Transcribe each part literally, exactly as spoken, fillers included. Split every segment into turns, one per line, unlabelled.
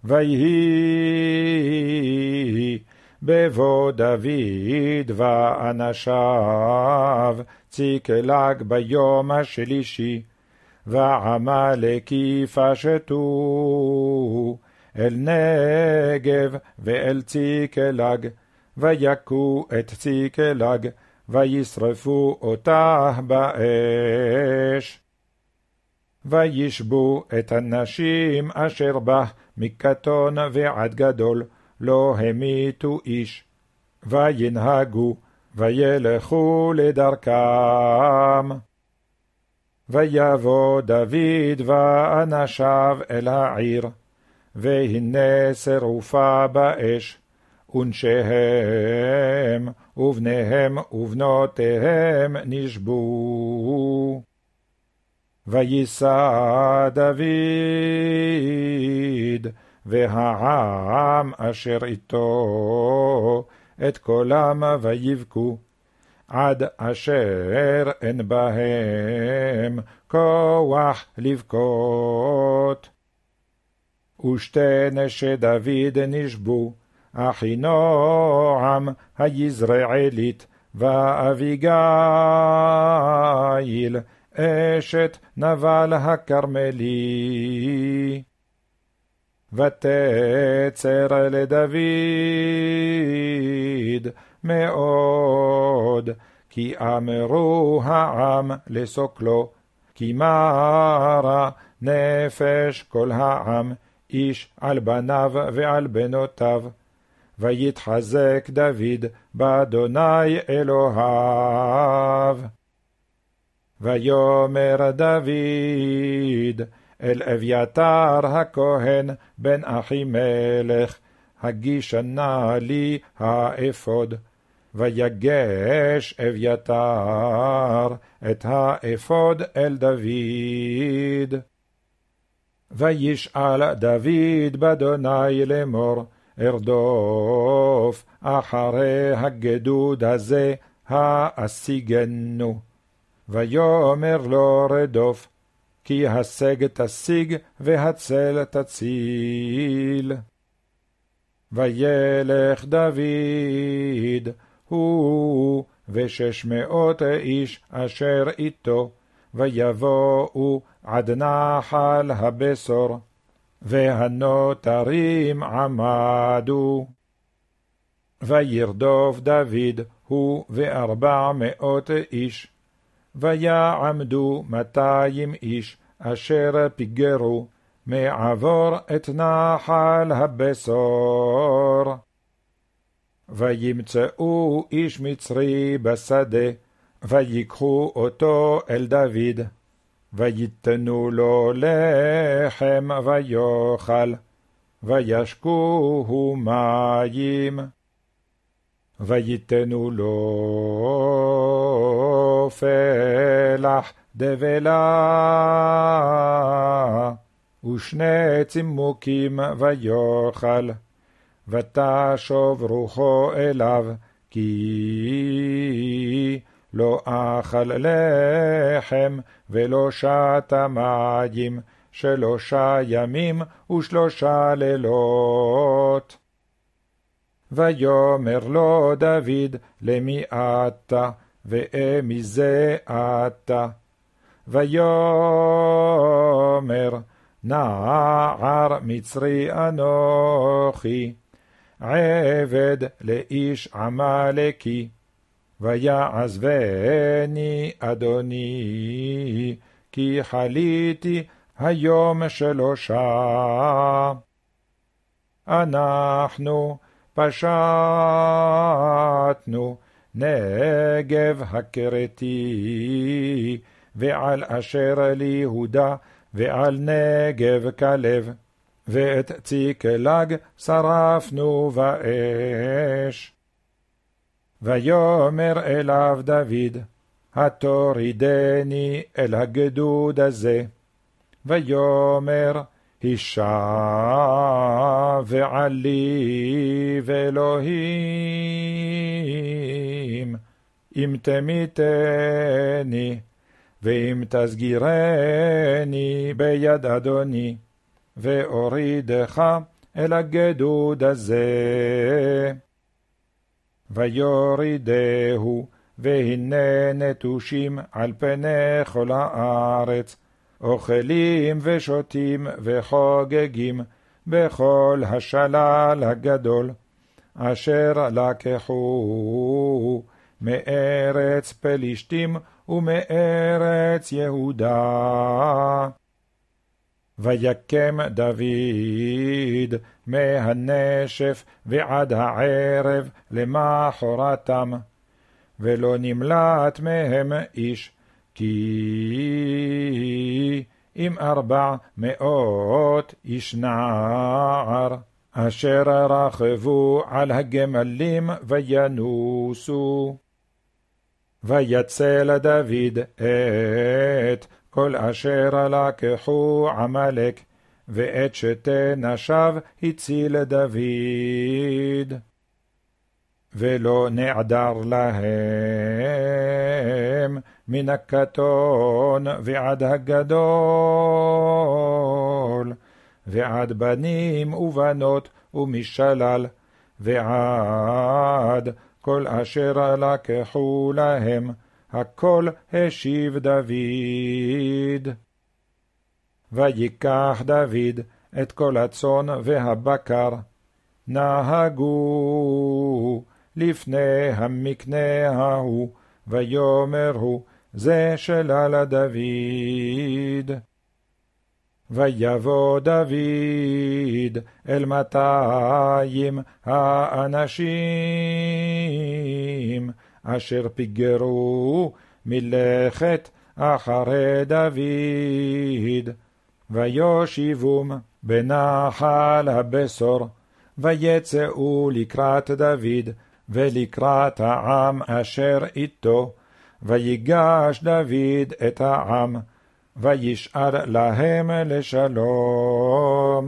ויהי בבוא דוד ואנשיו ציקלג ביום השלישי, ועמלקי פשטו אל נגב ואל ציקלג, ויכו את ציקלג, וישרפו אותה באש. וישבו את הנשים אשר בה מקטון ועד גדול, לא המיתו איש. וינהגו וילכו לדרכם. ויבוא דוד ואנשיו אל העיר, והנה שרופה באש, ונשיהם ובניהם ובנותיהם נשבו. ויסע דוד והעם אשר איתו את קולם ויבכו, עד אשר אין בהם כוח לבכות. ושתי נשי דוד נשבו, אחינועם היזרעאלית, ואביגיל אשת נבל הכרמלי. ותצר לדוד מאוד, כי אמרו העם לסוקלו, כי מרה נפש כל העם, איש על בניו ועל בנותיו. ויתחזק דוד באדוני אלוהיו. ויאמר דוד אל אביתר הכהן בן אחימלך, הגישנה לי האפוד. ויגש אביתר את האפוד אל דוד. וישאל דוד באדוני לאמור, ארדוף אחרי הגדוד הזה, האשיגנו. ויאמר לו רדוף, כי השג תשיג והצל תציל. וילך דוד הוא ושש מאות איש אשר איתו, ויבואו עד נחל הבשור, והנותרים עמדו. וירדוף דוד הוא וארבע מאות איש, ויעמדו מאתיים איש אשר פיגרו מעבור את נחל הבשור. וימצאו איש מצרי בשדה, ויקחו אותו אל דוד, ויתנו לו לחם ויאכל, וישקוהו מים. ויתנו לו פלח דבלה, ושני צימוקים ויאכל. ותשוב רוחו אליו, כי לא אכל לחם ולא שתה מים שלושה ימים ושלושה לילות. ויאמר לו דוד, למי אתה ומי זה אתה? ויאמר, נער מצרי אנוכי, עבד לאיש עמלקי. ויעזבני אדוני, כי חליתי היום שלושה. אנחנו פשטנו נגב הכרתי, ועל אשר ליהודה, ועל נגב כלב, ואת ציקלג שרפנו באש. ויאמר אליו דוד, התורידני אל הגדוד הזה. ויאמר, הישבע לי ואלוהים, אם תמיתני, ואם תסגירני ביד אדוני, ואורידך אל הגדוד הזה. ויורידהו, והנה נטושים על פני כל הארץ, אוכלים ושותים וחוגגים בכל השלל הגדול, אשר לקחו מארץ פלישתים ומארץ יהודה. ויקם דוד מהנשף ועד הערב למחרתם, ולא נמלט מהם איש, כי אם ארבע מאות איש נער, אשר רכבו על הגמלים וינוסו. ויצל דוד את כל אשר לקחו עמלק, ואת שתי נשיו הציל דוד. ולא נעדר להם מן הקטון ועד הגדול, ועד בנים ובנות ומשלל, ועד כל אשר לקחו להם, הכל השיב דוד. ויקח דוד את כל הצאן והבקר, נהגו לפני המקנה ההוא, ויאמרו זה שלל דוד. ויבוא דוד אל מאתיים האנשים, אשר פיגרו מלכת אחרי דוד, ויושיבום בנחל הבשור, ויצאו לקראת דוד ולקראת העם אשר איתו. ויגש דוד את העם, וישאל להם לשלום.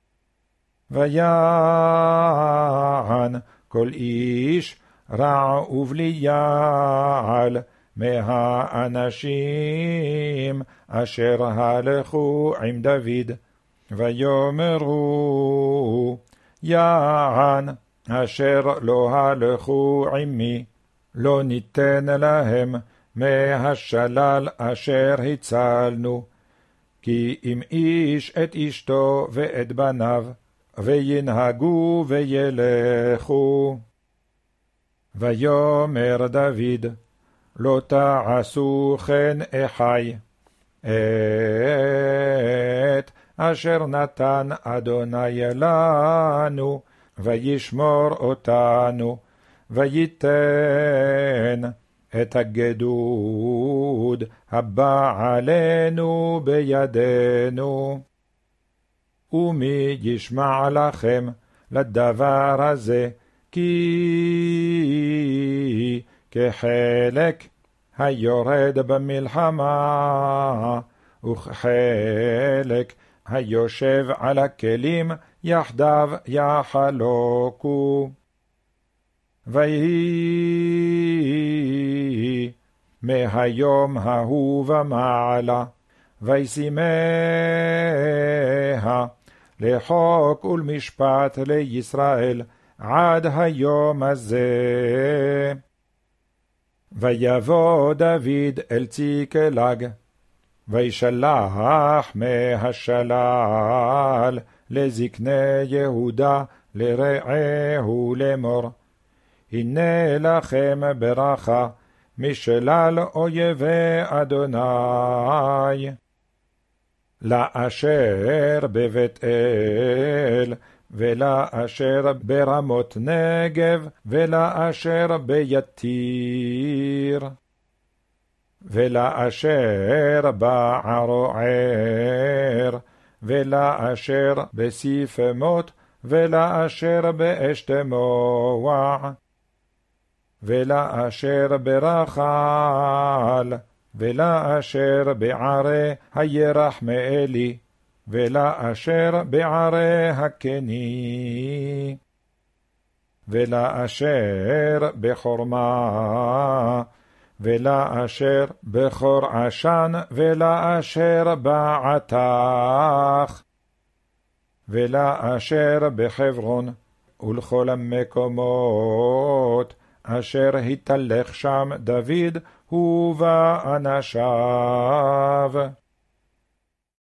ויען כל איש רע ובליעל מהאנשים אשר הלכו עם דוד, ויאמרו יען אשר לא הלכו עמי, לא ניתן להם מהשלל אשר הצלנו, כי אם איש את אשתו ואת בניו, וינהגו וילכו. ויאמר דוד, לא תעשו כן אחי, את אשר נתן אדוני לנו, וישמור אותנו, וייתן את הגדוד הבא עלינו בידינו. ומי ישמע לכם לדבר הזה, כי כחלק היורד במלחמה, וכחלק היושב על הכלים יחדיו יחלוקו. ויהי מהיום ההוא ומעלה, וישימיה לחוק ולמשפט לישראל עד היום הזה. ויבוא דוד אל ציקלג, וישלח מהשלל לזקני יהודה לרעהו לאמור, הנה לכם ברכה משלל אויבי אדוני, לאשר בבית אל, ולאשר ברמות נגב, ולאשר ביתיר, ולאשר בערוער, ולאשר בסיפמות, ולאשר באשתמוע, ולאשר ברחל, ולאשר בערי הירחמאלי, ולאשר בערי הקני, ולאשר בחורמה, ולאשר בחור עשן, ולאשר בעתך, ולאשר בחברון, ולכל המקומות אשר התהלך שם דוד ובאנשיו.